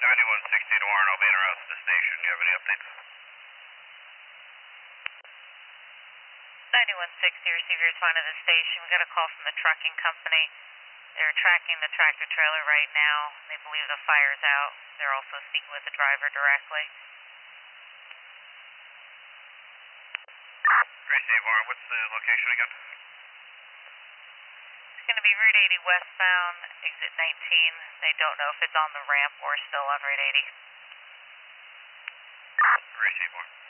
7160 to Warren, I'll be en route to the station. Do you have any updates? 9160, receiver responded to the station. We got a call from the trucking company. They're tracking the tractor trailer right now. They believe the fire's out. They're also speaking with the driver directly. Receive, Warren. What's the location again? It's going to be Route 80 westbound, exit 19. They don't know if it's on the ramp or still on Route 80. Receive, Warren.